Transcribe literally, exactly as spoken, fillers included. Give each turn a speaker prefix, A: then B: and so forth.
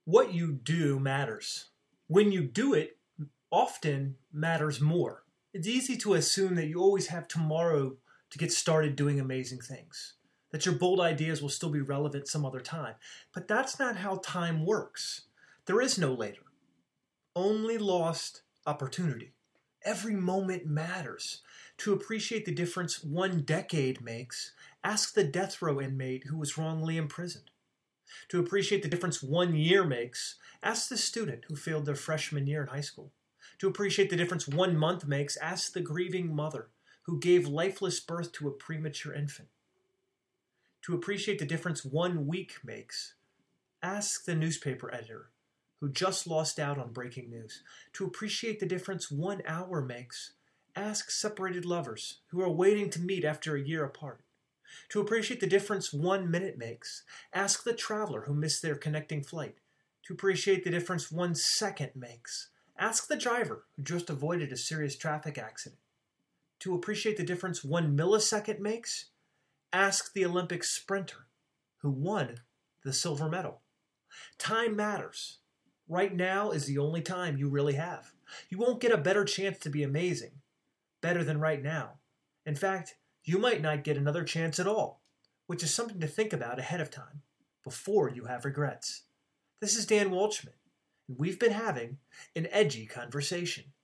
A: What you do matters. When you do it, often matters more. It's easy to assume that you always have tomorrow to get started doing amazing things, that your bold ideas will still be relevant some other time. But that's not how time works. There is no later, only lost opportunity. Every moment matters. To appreciate the difference one decade makes, ask the death row inmate who was wrongly imprisoned. To appreciate the difference one year makes, ask the student who failed their freshman year in high school. To appreciate the difference one month makes, ask the grieving mother who gave lifeless birth to a premature infant. To appreciate the difference one week makes, ask the newspaper editor who just lost out on breaking news. To appreciate the difference one hour makes, ask separated lovers who are waiting to meet after a year apart. To appreciate the difference one minute makes, ask the traveler who missed their connecting flight. To appreciate the difference one second makes, ask the driver who just avoided a serious traffic accident. To appreciate the difference one millisecond makes, ask the Olympic sprinter who won the silver medal. Time matters. Right now is the only time you really have. You won't get a better chance to be amazing, better than right now. In fact, you might not get another chance at all, which is something to think about ahead of time, before you have regrets. This is Dan Walshman, and we've been having an edgy conversation.